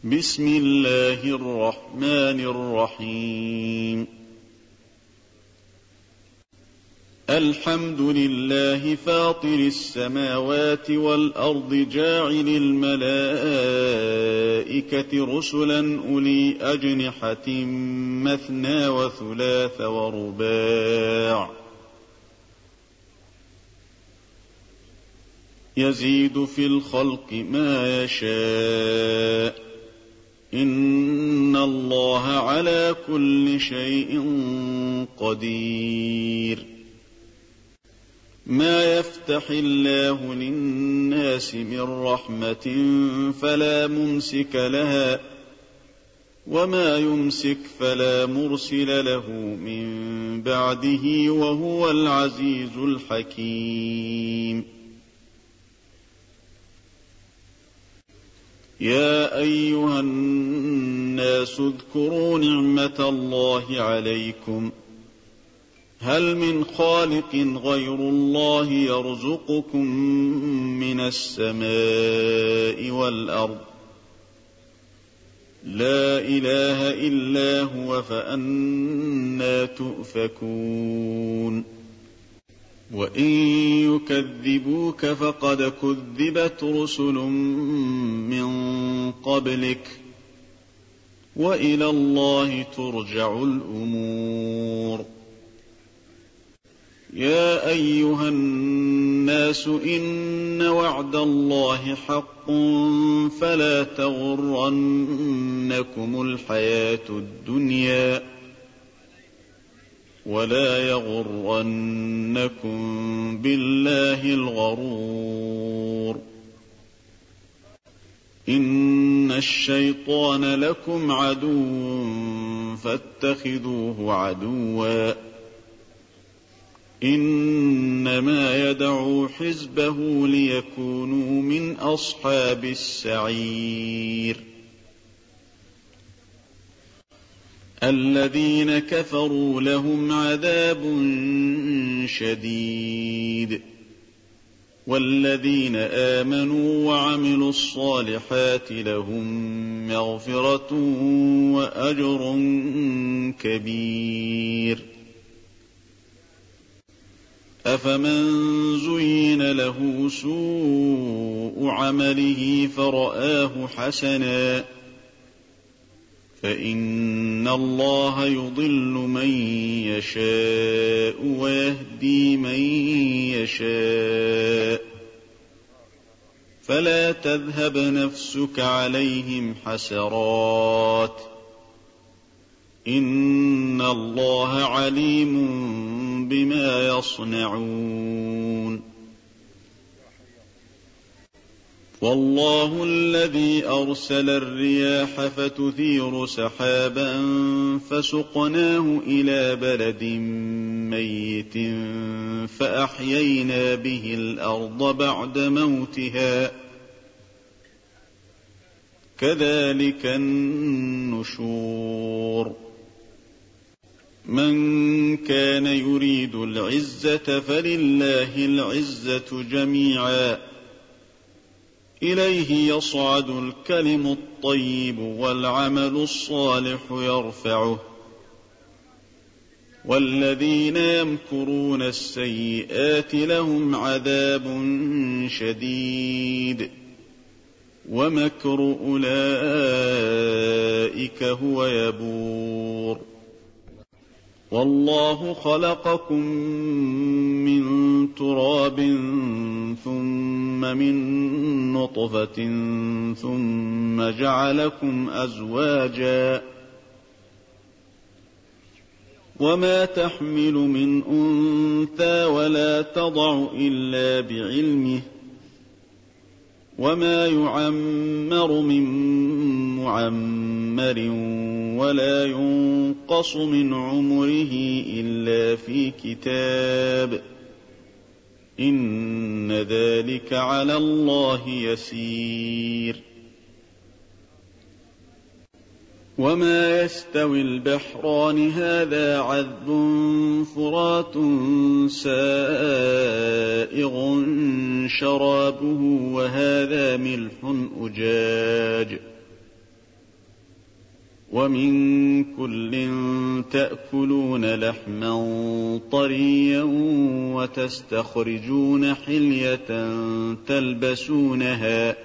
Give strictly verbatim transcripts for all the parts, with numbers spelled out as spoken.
بسم الله الرحمن الرحيم. الحمد لله فاطر السماوات والأرض جاعل الملائكة رسلا أولي أجنحة مثنى وثلاث ورباع يزيد في الخلق ما يشاء إن الله على كل شيء قدير. ما يفتح الله للناس من رحمة فلا ممسك لها وما يمسك فلا مرسل له من بعده وهو العزيز الحكيم. يا أيها الناس اذكروا نعمة الله عليكم هل من خالق غير الله يرزقكم من السماء والأرض لا إله إلا هو فأنى تؤفكون. وإن يكذبوك فقد كذبت رسل من قبلك وإلى الله ترجع الأمور. يا أيها الناس إن وعد الله حق فلا تغرنكم الحياة الدنيا ولا يغرنكم بالله الغرور. إن الشيطان لكم عدو فاتخذوه عدوا إنما يدعو حزبه ليكونوا من أصحاب السعير. الذين كفروا لهم عذاب شديد والذين آمنوا وعملوا الصالحات لهم مغفرة وأجر كبير. أفمن زين له سوء عمله فرآه حسنا فإن الله يضل من يشاء ويهدي من يشاء فلا تذهب نفسك عليهم حسرات إن الله عليم بما يصنعون. والله الذي أرسل الرياح فتثير سحابا فسقناه إلى بلد ميت فأحيينا به الأرض بعد موتها كذلك النشور. من كان يريد العزة فلله العزة جميعا إليه يصعد الكلم الطيب والعمل الصالح يرفعه والذين يمكرون السيئات لهم عذاب شديد ومكر أولئك هو يبور. والله خلقكم من تراب ثم من نطفة ثم جعلكم أزواجا وما تحمل من أنثى ولا تضع إلا بعلمه وما يعمر من معمر ولا ينقص من عمره إلا في كتاب إن ذلك على الله يسير. وما يستوي البحران هذا عذب فرات سائغ شرابه وهذا ملح أجاج ومن كل تأكلون لحما طريا وتستخرجون حلية تلبسونها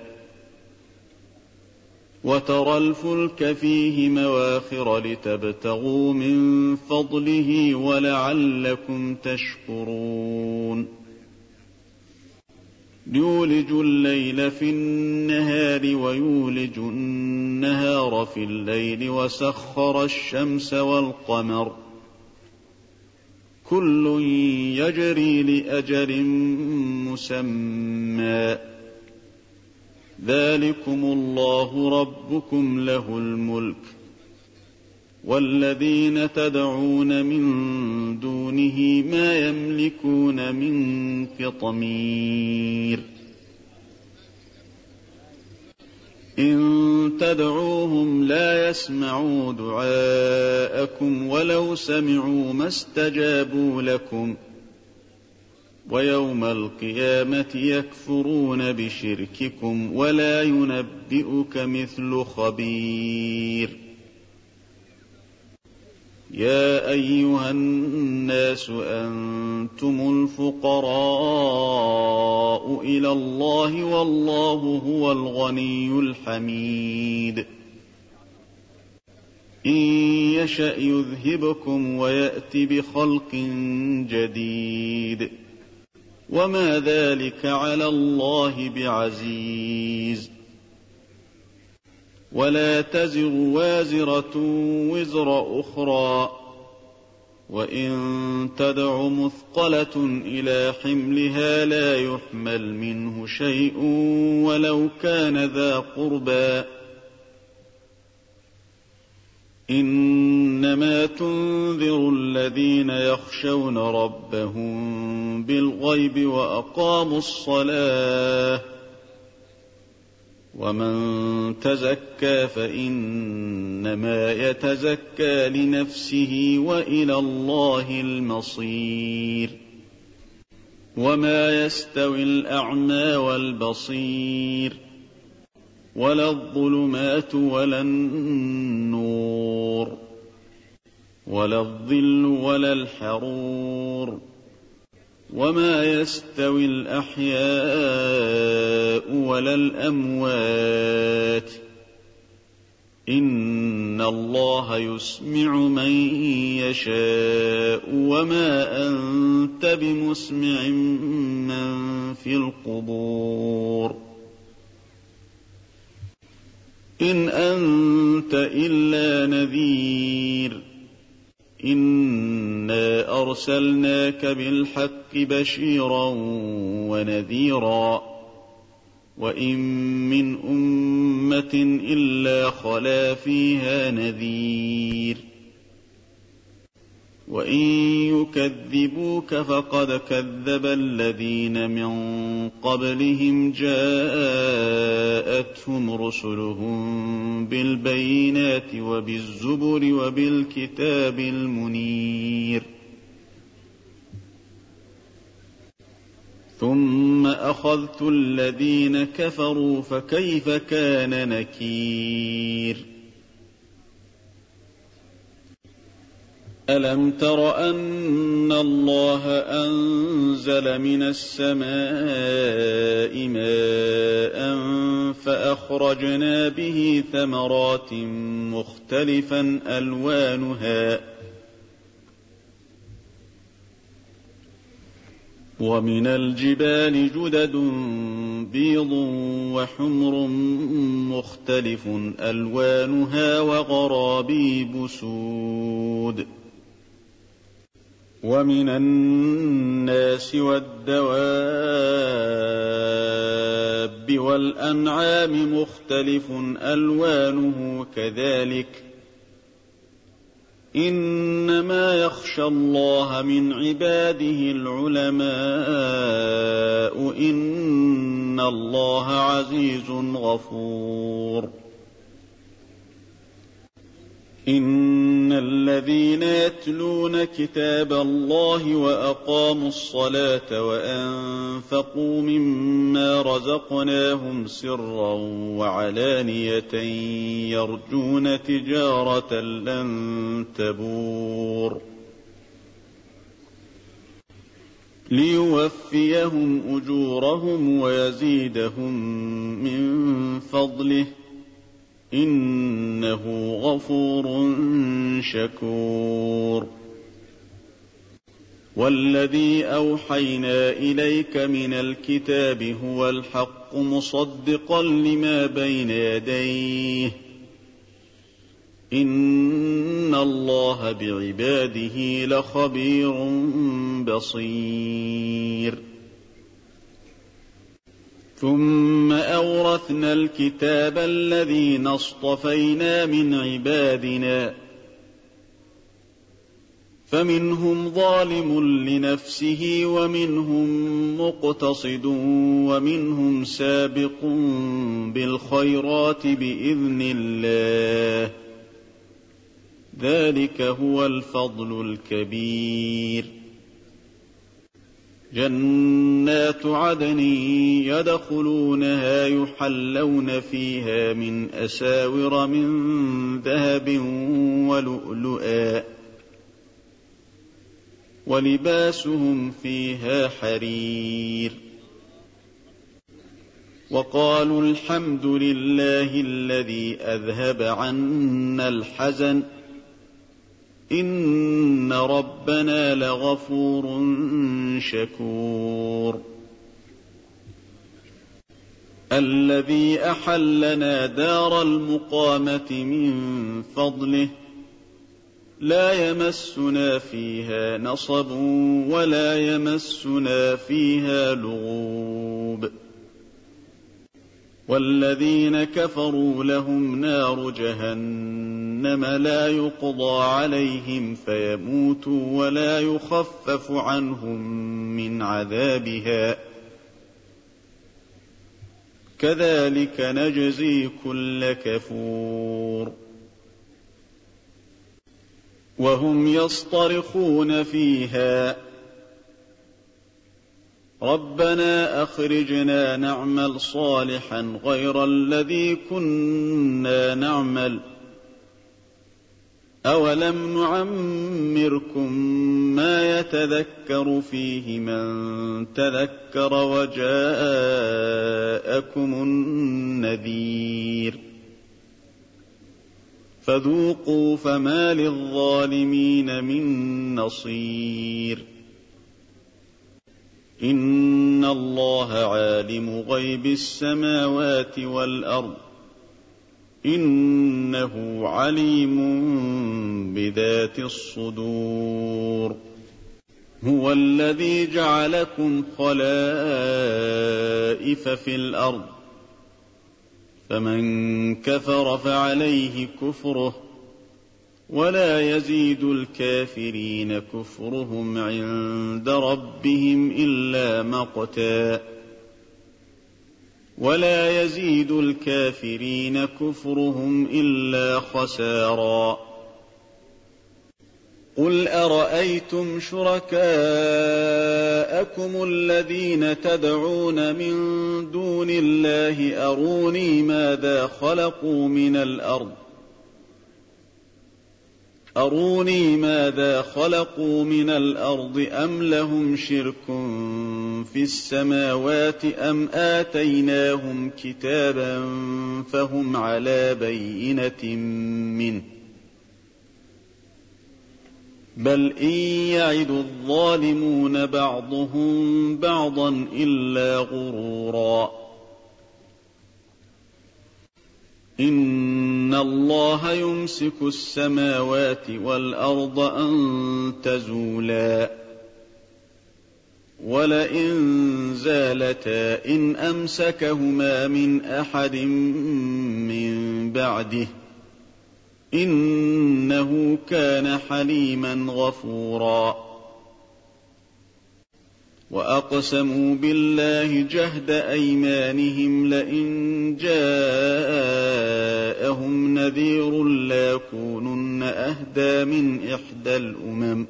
وترى الفلك فيه مواخر لتبتغوا من فضله ولعلكم تشكرون يولج الليل في النهار ويولج النهار في الليل وسخر الشمس والقمر كل يجري لأجل مسمى ذلكم الله ربكم له الملك والذين تدعون من دونه ما يملكون من قطمير إن تدعوهم لا يسمعوا دعاءكم ولو سمعوا ما استجابوا لكم ويوم القيامة يكفرون بشرككم ولا ينبئك مثل خبير يا أيها الناس أنتم الفقراء إلى الله والله هو الغني الحميد إن يشأ يذهبكم ويأت بخلق جديد وما ذلك على الله بعزيز ولا تزر وازرة وزر أخرى وإن تدع مثقلة إلى حملها لا يحمل منه شيء ولو كان ذا قربى إنما تنذر الذين يخشون ربهم بالغيب وأقاموا الصلاة ومن تزكى فإنما يتزكى لنفسه وإلى الله المصير وما يستوي الأعمى والبصير ولا الظلمات ولا النور ولا الظل ولا الحرور وما يستوي الأحياء ولا الأموات إن الله يسمع من يشاء وما أنت بمسمع من في القبور إن أنت إلا نذير إنا أرسلناك بالحق بشيرا ونذيرا وإن من أمة إلا خلا فيها نذير وإن يكذبوك فقد كذب الذين من قبلهم جاءتهم رسلهم بالبينات وبالزبر وبالكتاب المنير ثم أخذت الذين كفروا فكيف كان نكير ألم تر أن الله أنزل من السماء ماء فأخرجنا به ثمرات مختلفا ألوانها ومن الجبال جدد بيض وحمر مختلف ألوانها وغرابيب سود ومن الناس والدواب والأنعام مختلف ألوانه كذلك إنما يخشى الله من عباده العلماء إن الله عزيز غفور إن الذين يتلون كتاب الله وأقاموا الصلاة وأنفقوا مما رزقناهم سرا وعلانية يرجون تجارة لن تبور ليوفيهم أجورهم ويزيدهم من فضله إنه غفور شكور والذي أوحينا إليك من الكتاب هو الحق مصدقا لما بين يديه إن الله بعباده لخبير بصير ثم أورثنا الكتاب الذين اصطفينا من عبادنا فمنهم ظالم لنفسه ومنهم مقتصد ومنهم سابق بالخيرات بإذن الله ذلك هو الفضل الكبير جنات عدن يدخلونها يحلون فيها من أساور من ذهب ولؤلؤا ولباسهم فيها حرير وقالوا الحمد لله الذي أذهب عنا الحزن إن ربنا لغفور شكور الذي أحلنا دار المقامة من فضله لا يمسنا فيها نصب ولا يمسنا فيها لغوب والذين كفروا لهم نار جهنم لا يقضى عليهم فيموتوا ولا يخفف عنهم من عذابها كذلك نجزي كل كفور وهم يصطرخون فيها ربنا أخرجنا نعمل صالحا غير الذي كنا نعمل أولم نعمركم ما يتذكر فيه من تذكر وجاءكم النذير فذوقوا فما للظالمين من نصير إن الله عالم غيب السماوات والأرض إنه عليم بذات الصدور هو الذي جعلكم خلائف في الأرض فمن كفر فعليه كفره ولا يزيد الكافرين كفرهم عند ربهم إلا مقتا ولا يزيد الكافرين كفرهم إلا خسارا قل أرأيتم شركاءكم الذين تدعون من دون الله أروني ماذا خلقوا من الأرض أروني ماذا خلقوا من الأرض أم لهم شرك في السماوات أم آتيناهم كتابا فهم على بينة منه بل إن يعد الظالمون بعضهم بعضا إلا غرورا إن الله يمسك السماوات والأرض أن تزولا ولئن زالتا إن أمسكهما من أحد من بعده إنه كان حليما غفورا وأقسموا بالله جهد أيمانهم لئن جاءهم نذير ليكونن أهدى من إحدى الأمم.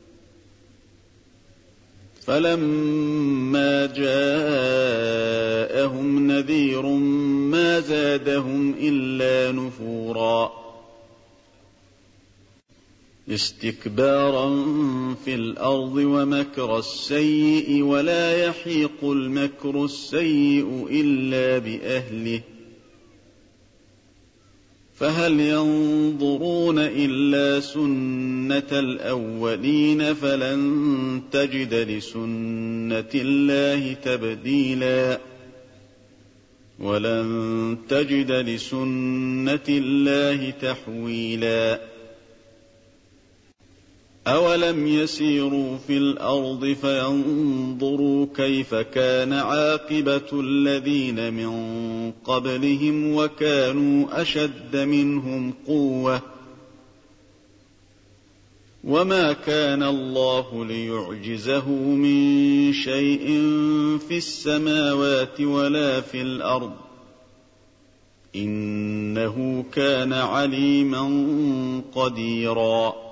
فلما جاءهم نذير ما زادهم إلا نفورا استكبارا في الأرض ومكر السيء ولا يحيق المكر السيء إلا بأهله فهل ينظرون إلا سنة الأولين فلن تجد لسنة الله تبديلا ولن تجد لسنة الله تحويلا. أولم يسيروا في الأرض فينظروا كيف كان عاقبة الذين من قبلهم وكانوا أشد منهم قوة وما كان الله ليعجزه من شيء في السماوات ولا في الأرض إنه كان عليما قديرا.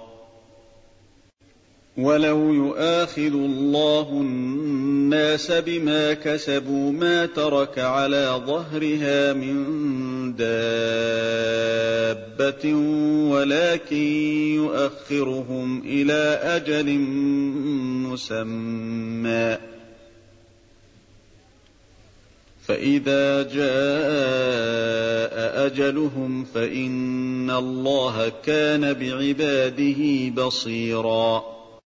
ولو يؤاخذ الله الناس بما كسبوا ما ترك على ظهرها من دابة ولكن يؤخرهم إلى أجل مسمى فإذا جاء أجلهم فإن الله كان بعباده بصيرا.